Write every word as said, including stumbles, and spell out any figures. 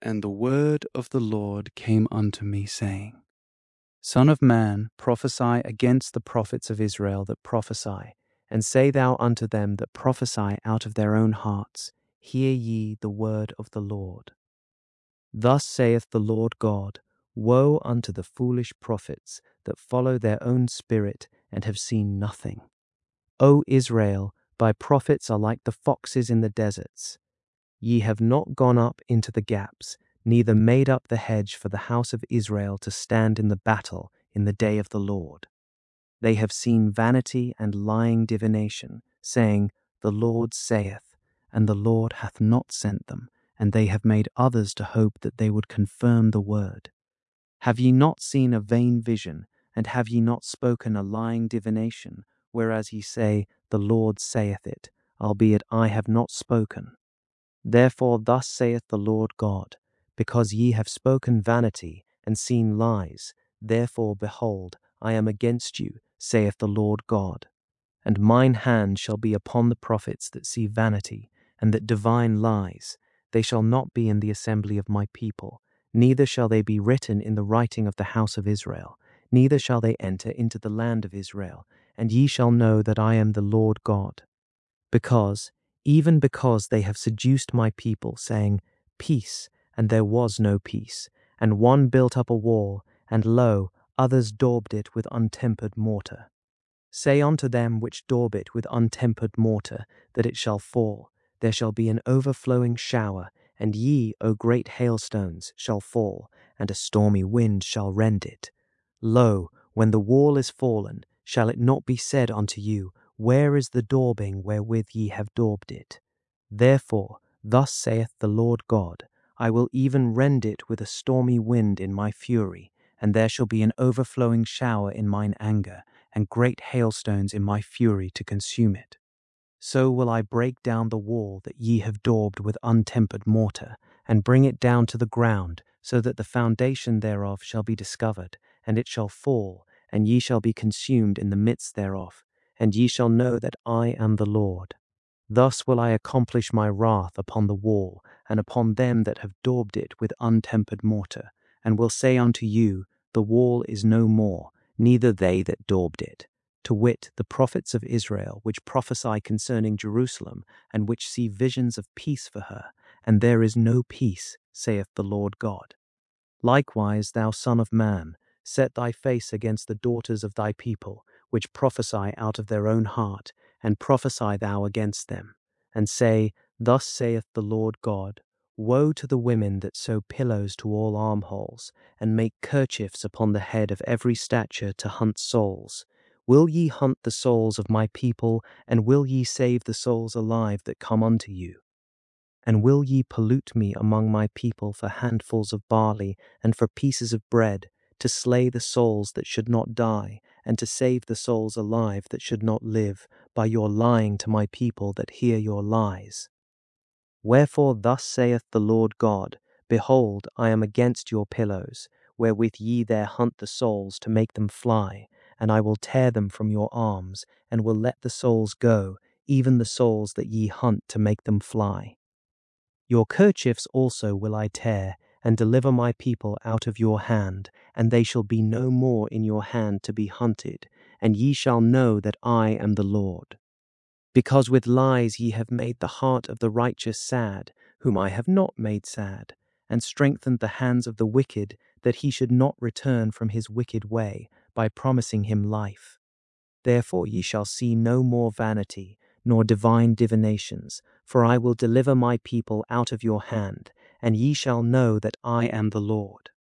And the word of the Lord came unto me, saying, Son of man, prophesy against the prophets of Israel that prophesy, and say thou unto them that prophesy out of their own hearts, Hear ye the word of the Lord. Thus saith the Lord God, Woe unto the foolish prophets that follow their own spirit and have seen nothing. O Israel, thy prophets are like the foxes in the deserts. Ye have not gone up into the gaps, neither made up the hedge for the house of Israel to stand in the battle in the day of the Lord. They have seen vanity and lying divination, saying, The Lord saith, and the Lord hath not sent them, and they have made others to hope that they would confirm the word. Have ye not seen a vain vision, and have ye not spoken a lying divination, whereas ye say, The Lord saith it, albeit I have not spoken? Therefore thus saith the Lord God, Because ye have spoken vanity, and seen lies, therefore, behold, I am against you, saith the Lord God. And mine hand shall be upon the prophets that see vanity, and that divine lies. They shall not be in the assembly of my people, neither shall they be written in the writing of the house of Israel, neither shall they enter into the land of Israel, and ye shall know that I am the Lord God. Because, even because they have seduced my people, saying, Peace, and there was no peace, and one built up a wall, and lo, others daubed it with untempered mortar. Say unto them which daub it with untempered mortar, that it shall fall, there shall be an overflowing shower, and ye, O great hailstones, shall fall, and a stormy wind shall rend it. Lo, when the wall is fallen, shall it not be said unto you, Where is the daubing wherewith ye have daubed it? Therefore, thus saith the Lord God, I will even rend it with a stormy wind in my fury, and there shall be an overflowing shower in mine anger, and great hailstones in my fury to consume it. So will I break down the wall that ye have daubed with untempered mortar, and bring it down to the ground, so that the foundation thereof shall be discovered, and it shall fall, and ye shall be consumed in the midst thereof, and ye shall know that I am the Lord. Thus will I accomplish my wrath upon the wall, and upon them that have daubed it with untempered mortar, and will say unto you, The wall is no more, neither they that daubed it, to wit, the prophets of Israel, which prophesy concerning Jerusalem, and which see visions of peace for her, and there is no peace, saith the Lord God. Likewise, thou son of man, set thy face against the daughters of thy people, which prophesy out of their own heart, and prophesy thou against them, and say, Thus saith the Lord God, Woe to the women that sew pillows to all armholes, and make kerchiefs upon the head of every stature to hunt souls. Will ye hunt the souls of my people, and will ye save the souls alive that come unto you? And will ye pollute me among my people for handfuls of barley, and for pieces of bread, to slay the souls that should not die, and to save the souls alive that should not live, by your lying to my people that hear your lies? Wherefore thus saith the Lord God, Behold, I am against your pillows, wherewith ye there hunt the souls to make them fly, and I will tear them from your arms, and will let the souls go, even the souls that ye hunt to make them fly. Your kerchiefs also will I tear, and deliver my people out of your hand, and they shall be no more in your hand to be hunted, and ye shall know that I am the Lord. Because with lies ye have made the heart of the righteous sad, whom I have not made sad, and strengthened the hands of the wicked, that he should not return from his wicked way, by promising him life. Therefore ye shall see no more vanity, nor divine divinations, for I will deliver my people out of your hand, and ye shall know that I am the Lord.